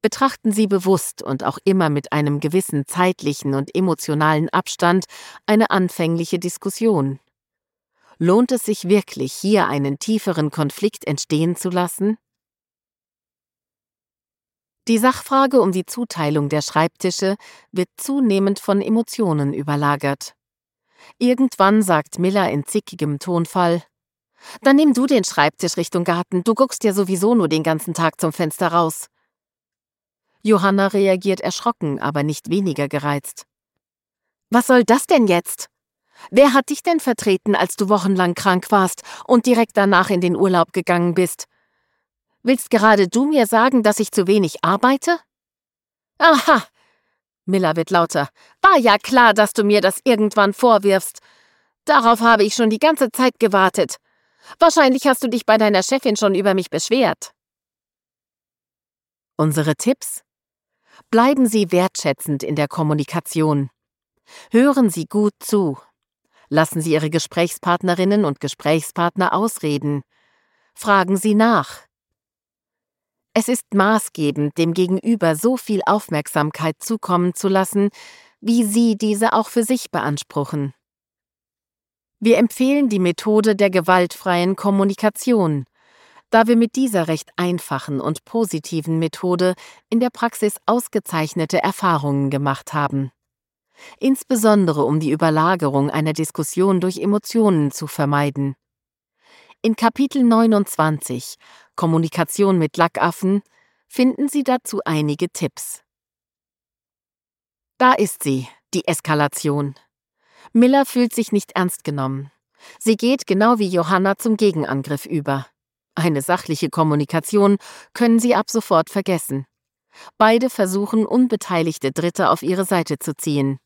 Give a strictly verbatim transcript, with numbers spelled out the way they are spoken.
Betrachten Sie bewusst und auch immer mit einem gewissen zeitlichen und emotionalen Abstand eine anfängliche Diskussion. Lohnt es sich wirklich, hier einen tieferen Konflikt entstehen zu lassen? Die Sachfrage um die Zuteilung der Schreibtische wird zunehmend von Emotionen überlagert. Irgendwann sagt Miller in zickigem Tonfall: »Dann nimm du den Schreibtisch Richtung Garten, du guckst ja sowieso nur den ganzen Tag zum Fenster raus.« Johanna reagiert erschrocken, aber nicht weniger gereizt. »Was soll das denn jetzt? Wer hat dich denn vertreten, als du wochenlang krank warst und direkt danach in den Urlaub gegangen bist? Willst gerade du mir sagen, dass ich zu wenig arbeite?« »Aha«, Miller wird lauter, »war ja klar, dass du mir das irgendwann vorwirfst. Darauf habe ich schon die ganze Zeit gewartet. Wahrscheinlich hast du dich bei deiner Chefin schon über mich beschwert.« Unsere Tipps? Bleiben Sie wertschätzend in der Kommunikation. Hören Sie gut zu. Lassen Sie Ihre Gesprächspartnerinnen und Gesprächspartner ausreden. Fragen Sie nach. Es ist maßgebend, dem Gegenüber so viel Aufmerksamkeit zukommen zu lassen, wie Sie diese auch für sich beanspruchen. Wir empfehlen die Methode der gewaltfreien Kommunikation, da wir mit dieser recht einfachen und positiven Methode in der Praxis ausgezeichnete Erfahrungen gemacht haben. Insbesondere um die Überlagerung einer Diskussion durch Emotionen zu vermeiden. In Kapitel neunundzwanzig Kommunikation mit Lackaffen finden Sie dazu einige Tipps. Da ist sie, die Eskalation. Miller fühlt sich nicht ernst genommen. Sie geht genau wie Johanna zum Gegenangriff über. Eine sachliche Kommunikation können Sie ab sofort vergessen. Beide versuchen, unbeteiligte Dritte auf ihre Seite zu ziehen.